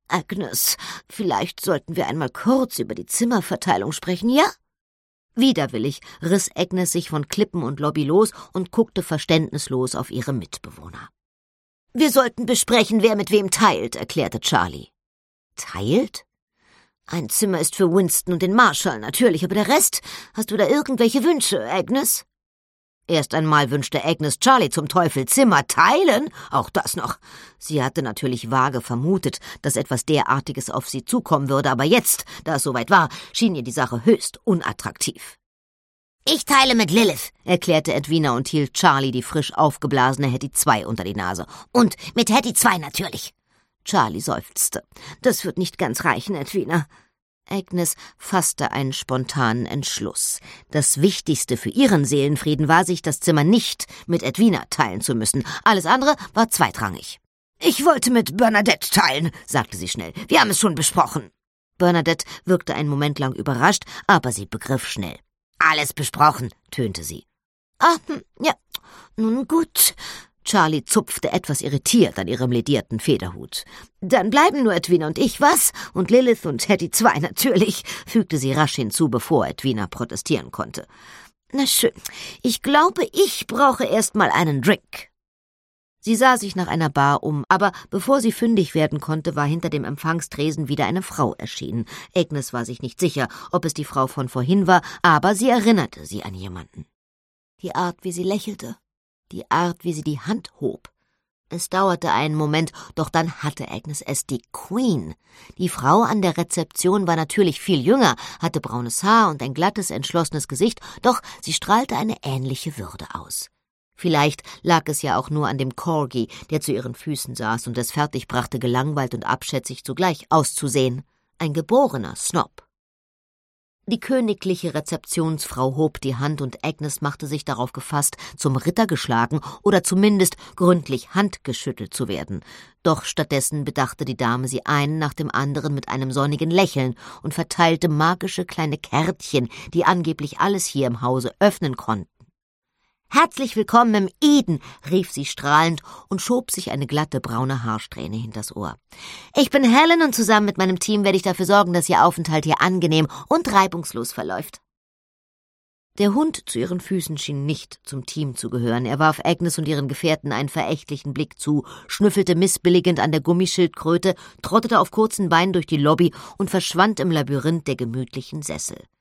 »Agnes, vielleicht sollten wir einmal kurz über die Zimmerverteilung sprechen, ja?« Widerwillig riss Agnes sich von Klippen und Lobby los und guckte verständnislos auf ihre Mitbewohner. »Wir sollten besprechen, wer mit wem teilt«, erklärte Charlie. »Teilt?« »Ein Zimmer ist für Winston und den Marshall, natürlich, aber der Rest? Hast du da irgendwelche Wünsche, Agnes?« Erst einmal wünschte Agnes Charlie zum Teufel Zimmer teilen, auch das noch. Sie hatte natürlich vage vermutet, dass etwas derartiges auf sie zukommen würde, aber jetzt, da es soweit war, schien ihr die Sache höchst unattraktiv. »Ich teile mit Lilith«, erklärte Edwina und hielt Charlie die frisch aufgeblasene Hattie 2 unter die Nase. »Und mit Hattie 2 natürlich.« Charlie seufzte. »Das wird nicht ganz reichen, Edwina.« Agnes fasste einen spontanen Entschluss. Das Wichtigste für ihren Seelenfrieden war, sich das Zimmer nicht mit Edwina teilen zu müssen. Alles andere war zweitrangig. »Ich wollte mit Bernadette teilen«, sagte sie schnell. »Wir haben es schon besprochen.« Bernadette wirkte einen Moment lang überrascht, aber sie begriff schnell. »Alles besprochen«, tönte sie. Ja, nun gut.« Charlie zupfte etwas irritiert an ihrem ledierten Federhut. »Dann bleiben nur Edwina und ich, was? Und Lilith und Hattie 2 natürlich«, fügte sie rasch hinzu, bevor Edwina protestieren konnte. »Na schön, ich glaube, ich brauche erst mal einen Drink.« Sie sah sich nach einer Bar um, aber bevor sie fündig werden konnte, war hinter dem Empfangstresen wieder eine Frau erschienen. Agnes war sich nicht sicher, ob es die Frau von vorhin war, aber sie erinnerte sie an jemanden. Die Art, wie sie lächelte. Die Art, wie sie die Hand hob. Es dauerte einen Moment, doch dann hatte Agnes es, die Queen. Die Frau an der Rezeption war natürlich viel jünger, hatte braunes Haar und ein glattes, entschlossenes Gesicht, doch sie strahlte eine ähnliche Würde aus. Vielleicht lag es ja auch nur an dem Corgi, der zu ihren Füßen saß und es fertigbrachte, gelangweilt und abschätzig zugleich auszusehen. Ein geborener Snob. Die königliche Rezeptionsfrau hob die Hand und Agnes machte sich darauf gefasst, zum Ritter geschlagen oder zumindest gründlich handgeschüttelt zu werden. Doch stattdessen bedachte die Dame sie einen nach dem anderen mit einem sonnigen Lächeln und verteilte magische kleine Kärtchen, die angeblich alles hier im Hause öffnen konnten. »Herzlich willkommen im Eden«, rief sie strahlend und schob sich eine glatte braune Haarsträhne hinters Ohr. »Ich bin Helen und zusammen mit meinem Team werde ich dafür sorgen, dass Ihr Aufenthalt hier angenehm und reibungslos verläuft.« Der Hund zu ihren Füßen schien nicht zum Team zu gehören. Er warf Agnes und ihren Gefährten einen verächtlichen Blick zu, schnüffelte missbilligend an der Gummischildkröte, trottete auf kurzen Beinen durch die Lobby und verschwand im Labyrinth der gemütlichen Sessel.